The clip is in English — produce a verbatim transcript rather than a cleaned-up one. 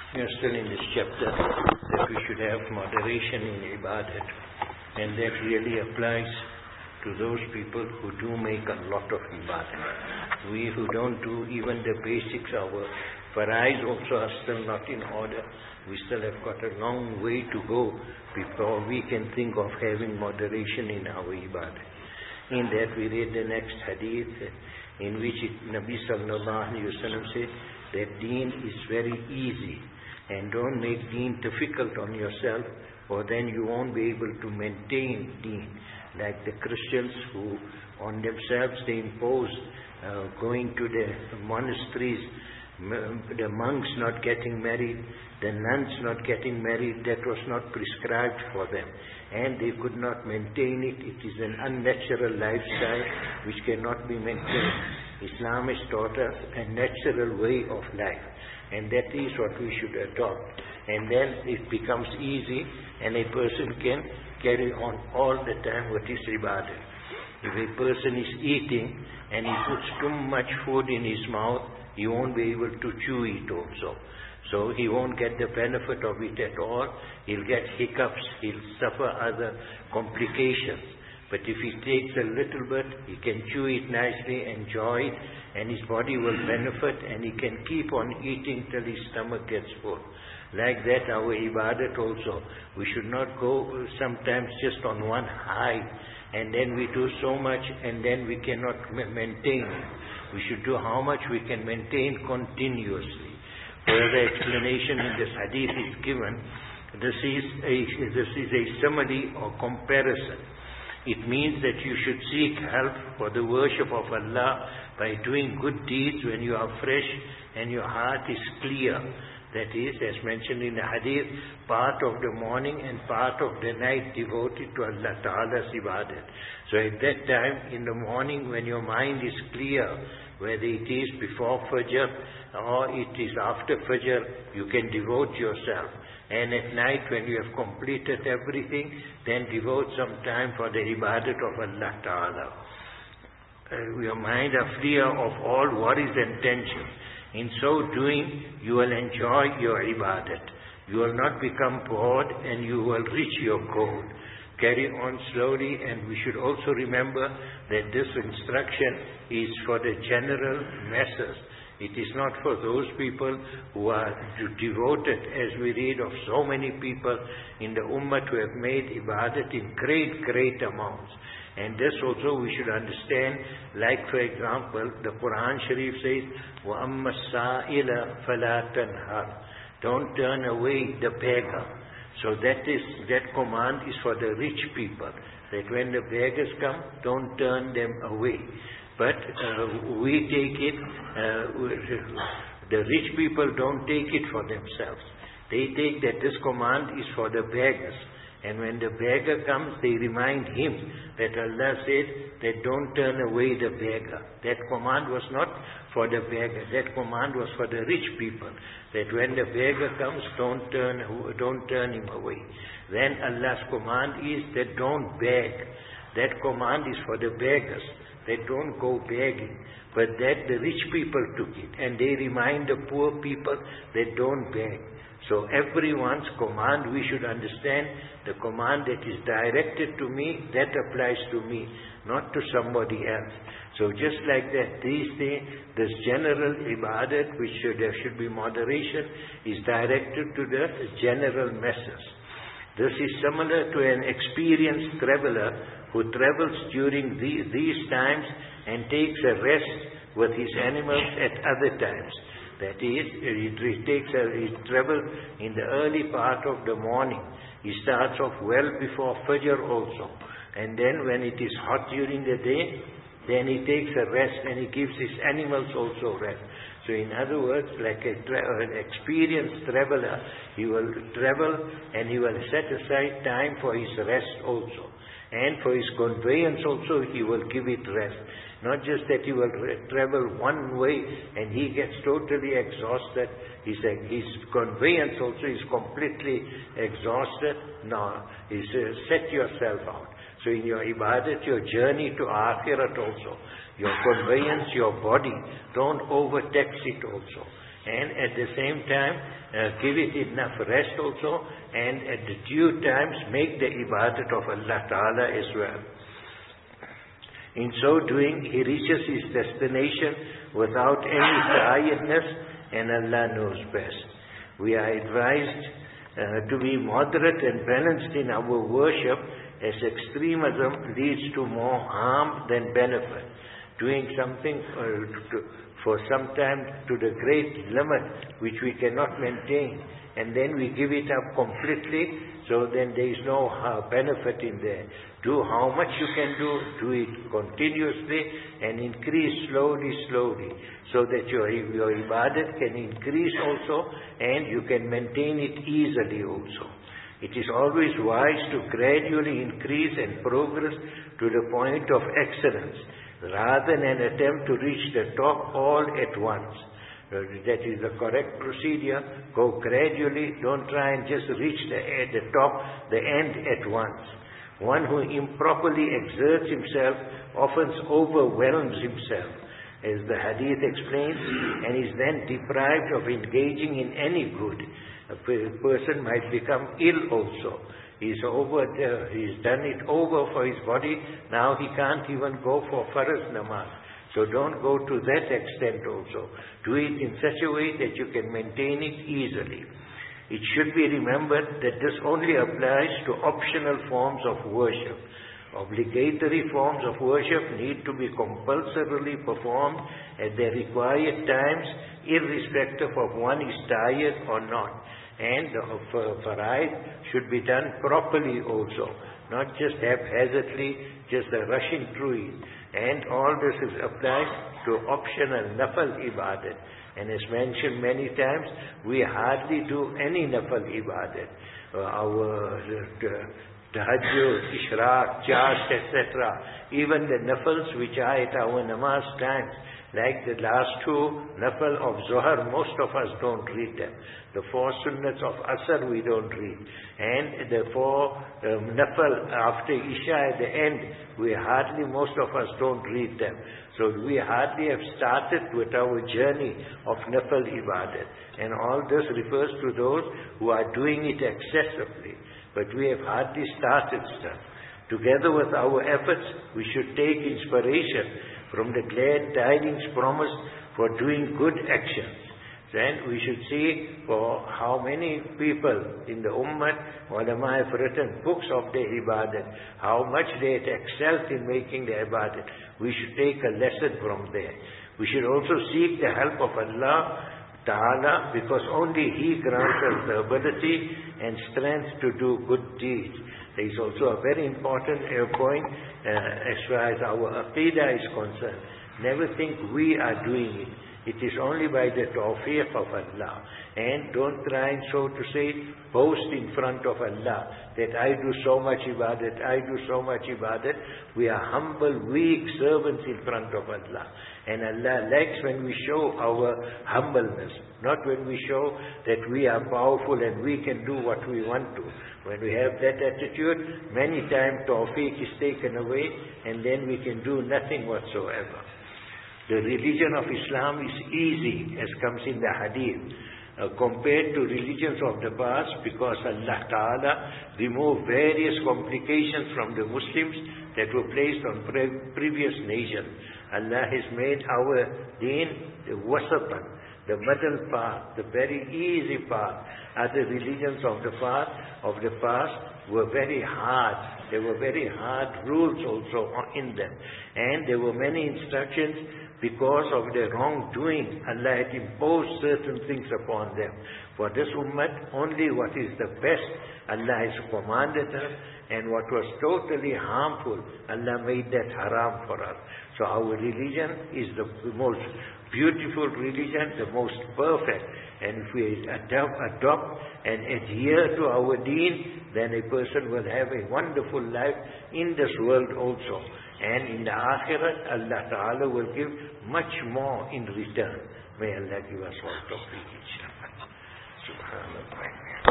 We are still in this chapter that we should have moderation in ibadat, and that really applies to those people who do make a lot of ibadat. We who don't do even the basics, our farais also are still not in order. We still have got a long way to go before we can think of having moderation in our ibadat. In that we read the next hadith in which it, Nabi sallallahu alayhi wa sallam said that deen is very easy, and don't make deen difficult on yourself, or then you won't be able to maintain deen. Like the Christians who on themselves they impose uh, going to the monasteries, the monks not getting married, the nuns not getting married. That was not prescribed for them, and they could not maintain it. It is an unnatural lifestyle which cannot be maintained. Islam has taught us a natural way of life, and that is what we should adopt. And then it becomes easy, and a person can carry on all the time what is ibadah. If a person is eating and he puts too much food in his mouth, he won't be able to chew it also. So he won't get the benefit of it at all. He'll get hiccups, he'll suffer other complications. But if he takes a little bit, he can chew it nicely, enjoy it, and his body will benefit, and he can keep on eating till his stomach gets full. Like that, our ibadat also. We should not go sometimes just on one high, and then we do so much, and then we cannot maintain it. We should do how much we can maintain continuously. Further explanation in this hadith is given. This is a, this is a simile or comparison. It means that you should seek help for the worship of Allah by doing good deeds when you are fresh and your heart is clear. That is, as mentioned in the hadith, part of the morning and part of the night devoted to Allah Ta'ala's ibadat. So at that time, in the morning when your mind is clear, whether it is before Fajr or it is after Fajr, you can devote yourself. And at night when you have completed everything, then devote some time for the ibadat of Allah Ta'ala. Uh, your mind are free of all worries and tension. In so doing, you will enjoy your ibadat. You will not become bored, and you will reach your goal. Carry on slowly, and we should also remember that this instruction is for the general masses. It is not for those people who are devoted, as we read of so many people in the Ummah who have made ibadat in great, great amounts. And this also we should understand, like for example, the Quran Sharif says, وَأَمَّا السَّائِلَ فَلَا تَنْهَرْ. Don't turn away the beggar. So that is that command is for the rich people, that when the beggars come, don't turn them away. But uh, we take it, uh, the rich people don't take it for themselves. They take that this command is for the beggars. And when the beggar comes, they remind him that Allah said that don't turn away the beggar. That command was not for the beggar. That command was for the rich people. That when the beggar comes, don't turn, don't turn him away. Then Allah's command is that don't beg. That command is for the beggars. They don't go begging. But that the rich people took it. And they remind the poor people that don't beg. So everyone's command, we should understand the command that is directed to me, that applies to me, not to somebody else. So just like that, these things, this general ibadat, which should, there should be moderation, is directed to the general masses. This is similar to an experienced traveler who travels during the, these times and takes a rest with his animals at other times. That is, he takes a he travels in the early part of the morning. He starts off well before Fajr also. And then when it is hot during the day, then he takes a rest and he gives his animals also rest. So in other words, like a tra- an experienced traveler, he will travel and he will set aside time for his rest also. And for his conveyance also, he will give it rest. Not just that he will travel one way and he gets totally exhausted. His, his conveyance also is completely exhausted. No, he says, set yourself out. So in your ibadat, your journey to akhirat also, your conveyance, your body, don't overtax it also. and at the same time uh, give it enough rest also, and at the due times make the ibadat of Allah Ta'ala as well. In so doing, he reaches his destination without any tiredness, and Allah knows best. We are advised uh, to be moderate and balanced in our worship, as extremism leads to more harm than benefit. Doing something uh, to, for some time to the great limit which we cannot maintain, and then we give it up completely, so then there is no uh, benefit in there. Do how much you can do, do it continuously and increase slowly, slowly, so that your, your ibadat can increase also and you can maintain it easily also. It is always wise to gradually increase and progress to the point of excellence, rather than an attempt to reach the top all at once. That is the correct procedure. Go gradually, don't try and just reach the, at the top, the end at once. One who improperly exerts himself often overwhelms himself, as the hadith explains, and is then deprived of engaging in any good. A person might become ill also. He's over, uh, he's done it over for his body, now he can't even go for Farz namaz. So don't go to that extent also. Do it in such a way that you can maintain it easily. It should be remembered that this only applies to optional forms of worship. Obligatory forms of worship need to be compulsorily performed at their required times, irrespective of one is tired or not. And the faraid should be done properly also, not just haphazardly, just a rushing through it. And all this is applied to optional nafal ibadat. And as mentioned many times, we hardly do any nafal ibadat. Uh, our uh, tahajjud, ishraq, chast, et cetera. Even the nafals which are at our namaz times, like the last two nafal of Zohar, most of us don't read them. The four sunnats of Asr we don't read. And the four um, nafal after Isha at the end, we hardly, most of us don't read them. So we hardly have started with our journey of nafal ibadat. And all this refers to those who are doing it excessively. But we have hardly started stuff. Together with our efforts, we should take inspiration from the glad tidings promised for doing good actions. Then we should see for how many people in the Ummah, ulama have written books of their ibadat, how much they had excelled in making the ibadat. We should take a lesson from there. We should also seek the help of Allah Ta'ala, because only He grants us the ability and strength to do good deeds. There is also a very important uh, point uh, as far as our aqidah is concerned. Never think we are doing it. It is only by the tawfiq of Allah. And don't try and, so to say, boast in front of Allah that I do so much ibadat, I do so much ibadat. We are humble, weak servants in front of Allah. And Allah likes when we show our humbleness, not when we show that we are powerful and we can do what we want to. When we have that attitude, many times tawfiq is taken away and then we can do nothing whatsoever. The religion of Islam is easy, as comes in the hadith, uh, compared to religions of the past, because Allah Ta'ala removed various complications from the Muslims that were placed on pre previous nations. Allah has made our deen the wasatan, the middle path, the very easy path. Other religions of the past, of the past were very hard. There were very hard rules also in them. And there were many instructions. Because of their wrongdoing, Allah had imposed certain things upon them. For this ummah, only what is the best, Allah has commanded us, and what was totally harmful, Allah made that haram for us. So our religion is the most beautiful religion, the most perfect. And if we adopt, adopt and adhere to our deen, then a person will have a wonderful life in this world also. And in the Akhirat, Allah Ta'ala will give much more in return. May Allah give us all tawfiq, inshallah. Subhanallah.